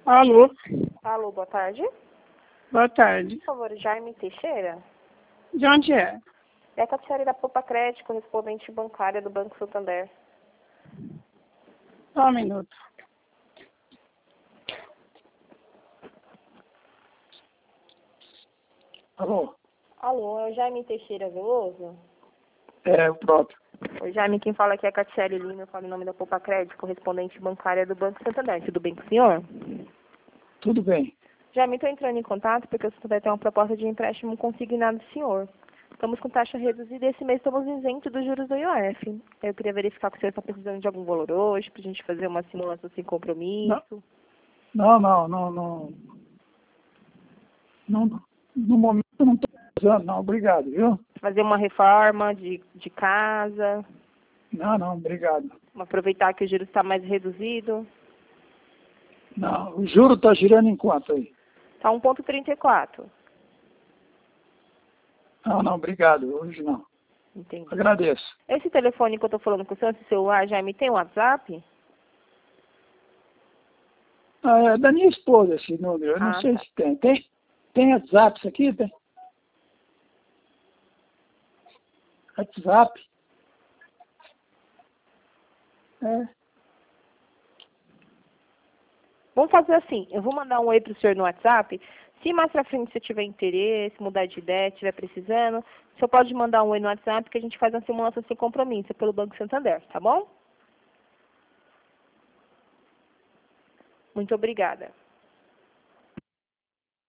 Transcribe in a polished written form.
Alô, Alô, boa tarde. boa tarde. Por favor, Jaime Teixeira. De onde é? É a Tatiana da Poupa Crédito, correspondente bancária do Banco Santander. Só um minuto. Alô? Alô, é o Jaime Teixeira Veloso? É, o próprio. Oi, Jaime, quem fala aqui é a Catiele Lima, eu falo em nome da Poupa Crédito, correspondente bancária do Banco Santander. Tudo bem com o senhor? Tudo bem. Jaime, estou entrando em contato porque o Santander tem uma proposta de empréstimo consignado do senhor. Estamos com taxa reduzida e esse mês estamos isentos dos juros do IOF. Eu queria verificar se o senhor está precisando de algum valor hoje, para a gente fazer uma simulação sem compromisso. Não. No momento não estou precisando, não. Obrigado, viu? Fazer uma reforma de casa, Não, obrigado. aproveitar que o juros está mais reduzido. Não, o juro está girando em quanto aí? Está 1,34. Não, obrigado. Hoje não. Entendi. Agradeço. Esse telefone que eu estou falando com o senhor, esse celular, Jaime, tem WhatsApp? É da minha esposa esse número. Eu não sei tá. se tem. Tem WhatsApp isso aqui? Tem? WhatsApp? É. Vamos fazer assim, eu vou mandar um oi para o senhor no WhatsApp. Se mais pra frente você tiver interesse, mudar de ideia, estiver precisando, o senhor pode mandar um oi no WhatsApp que a gente faz uma simulação sem compromisso pelo Banco Santander, tá bom? Muito obrigada.